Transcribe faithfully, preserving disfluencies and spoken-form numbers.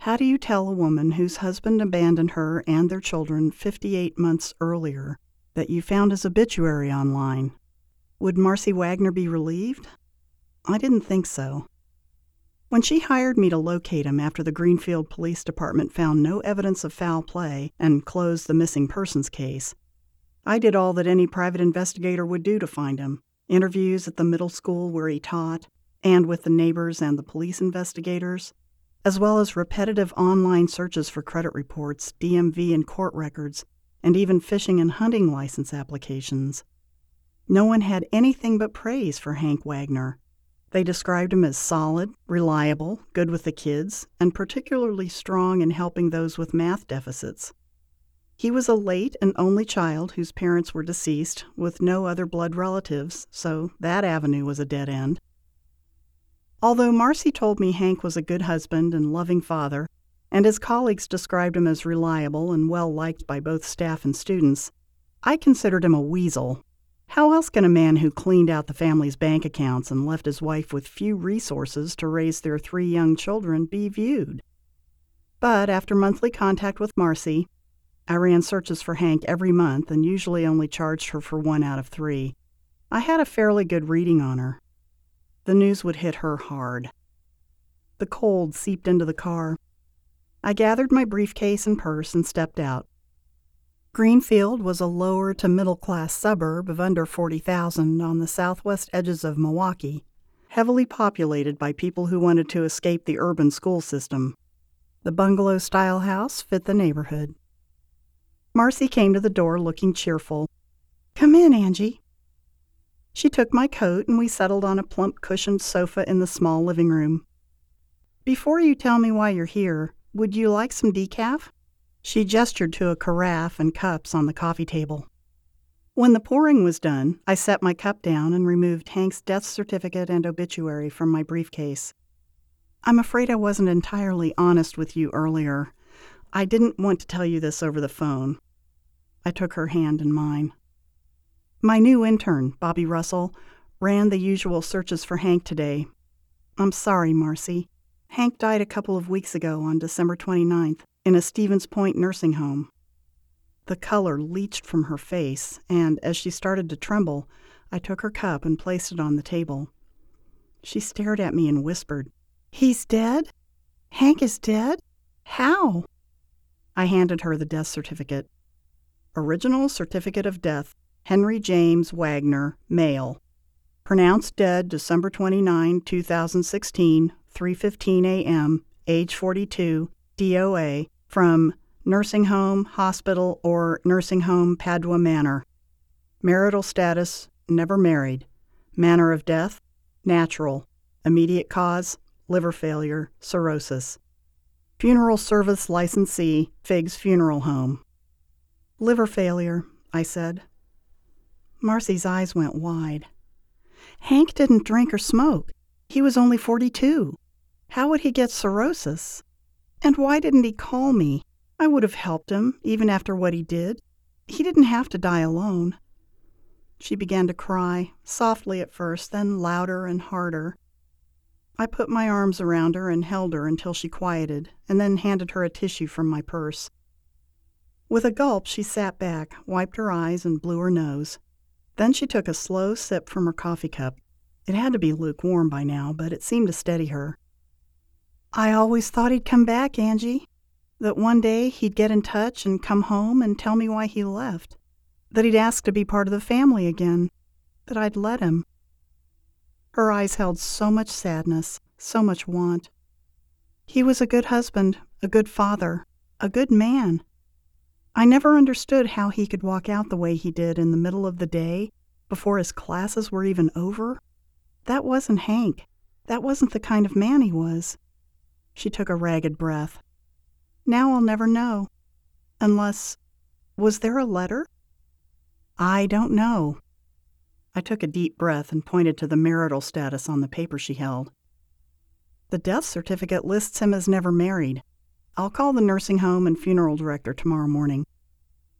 How do you tell a woman whose husband abandoned her and their children fifty-eight months earlier that you found his obituary online? Would Marcy Wagner be relieved? I didn't think so. When she hired me to locate him after the Greenfield Police Department found no evidence of foul play and closed the missing persons case, I did all that any private investigator would do to find him. Interviews at the middle school where he taught, and with the neighbors and the police investigators, as well as repetitive online searches for credit reports, D M V and court records, and even fishing and hunting license applications. No one had anything but praise for Hank Wagner. They described him as solid, reliable, good with the kids, and particularly strong in helping those with math deficits. He was a late and only child whose parents were deceased, with no other blood relatives, so that avenue was a dead end. Although Marcy told me Hank was a good husband and loving father, and his colleagues described him as reliable and well-liked by both staff and students, I considered him a weasel. How else can a man who cleaned out the family's bank accounts and left his wife with few resources to raise their three young children be viewed? But after monthly contact with Marcy, I ran searches for Hank every month and usually only charged her for one out of three. I had a fairly good reading on her. The news would hit her hard. The cold seeped into the car. I gathered my briefcase and purse and stepped out. Greenfield was a lower to middle-class suburb of under forty thousand on the southwest edges of Milwaukee, heavily populated by people who wanted to escape the urban school system. The bungalow-style house fit the neighborhood. Marcy came to the door looking cheerful. "Come in, Angie." She took my coat and we settled on a plump cushioned sofa in the small living room. "Before you tell me why you're here, would you like some decaf?" She gestured to a carafe and cups on the coffee table. When the pouring was done, I set my cup down and removed Hank's death certificate and obituary from my briefcase. "I'm afraid I wasn't entirely honest with you earlier. I didn't want to tell you this over the phone." I took her hand in mine. "My new intern, Bobby Russell, ran the usual searches for Hank today. I'm sorry, Marcy. Hank died a couple of weeks ago on December twenty-ninth in a Stevens Point nursing home." The color leached from her face, and as she started to tremble, I took her cup and placed it on the table. She stared at me and whispered, "He's dead? Hank is dead? How?" I handed her the death certificate. "Original certificate of death, Henry James Wagner, male. Pronounced dead December twenty-ninth, two thousand sixteen, three fifteen a.m., age forty-two, D O A, from nursing home, hospital, or nursing home, Padua Manor. Marital status, never married. Manner of death, natural. Immediate cause, liver failure, cirrhosis. Funeral service licensee, Figs Funeral Home." "Liver failure," I said. Marcy's eyes went wide. "Hank didn't drink or smoke. He was only forty-two. How would he get cirrhosis? And why didn't he call me? I would have helped him, even after what he did. He didn't have to die alone." She began to cry, softly at first, then louder and harder. I put my arms around her and held her until she quieted, and then handed her a tissue from my purse. With a gulp, she sat back, wiped her eyes, and blew her nose. Then she took a slow sip from her coffee cup. It had to be lukewarm by now, but it seemed to steady her. "I always thought he'd come back, Angie. That one day he'd get in touch and come home and tell me why he left. That he'd ask to be part of the family again. That I'd let him." Her eyes held so much sadness, so much want. "He was a good husband, a good father, a good man. I never understood how he could walk out the way he did in the middle of the day, before his classes were even over. That wasn't Hank. That wasn't the kind of man he was." She took a ragged breath. "Now I'll never know. Unless, was there a letter?" "I don't know." I took a deep breath and pointed to the marital status on the paper she held. "The death certificate lists him as never married. I'll call the nursing home and funeral director tomorrow morning.